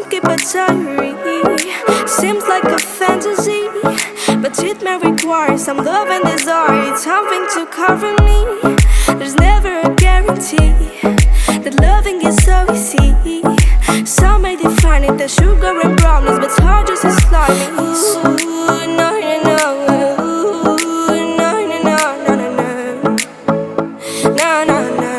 keep a diary. Seems like a fantasy, but it may require some love and desire. It's something to cover me. There's never a guarantee that loving is so easy. Some may define it as sugar and brownies, but it's hard just as slimy. Ooh, no, no, no. Ooh, no, no, no, no, no, no. No, no, no.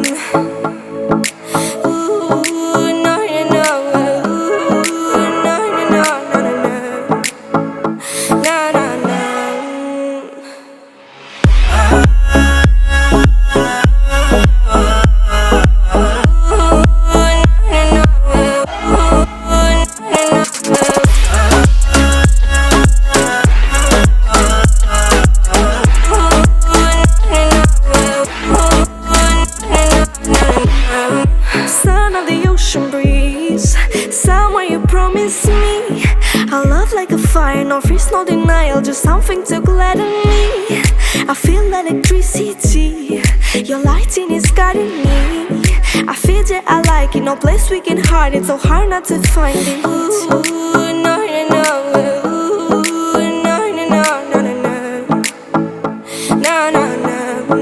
Son of the ocean breeze, somewhere you promised me a love like a fire, no fears, no denial, just something to gladden me. I feel electricity, your lighting is guiding me. I feel that I like it, no place we can hide it, so hard not to find it. Ooh, no, no, no. Ooh, no, no, no, no, no, no. No, no, no.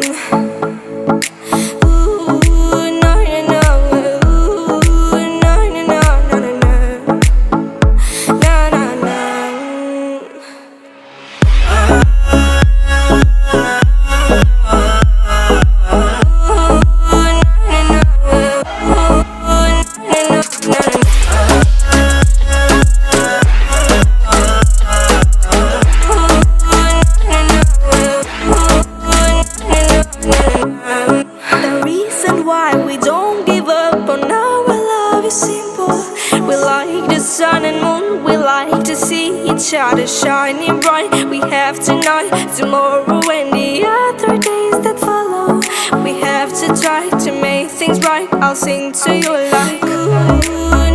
The reason why we don't give up on our love is simple. We like the sun and moon, we like to see each other shining bright. We have tonight, tomorrow and the other days that follow. We have to try to make things right. I'll sing to you like ooh.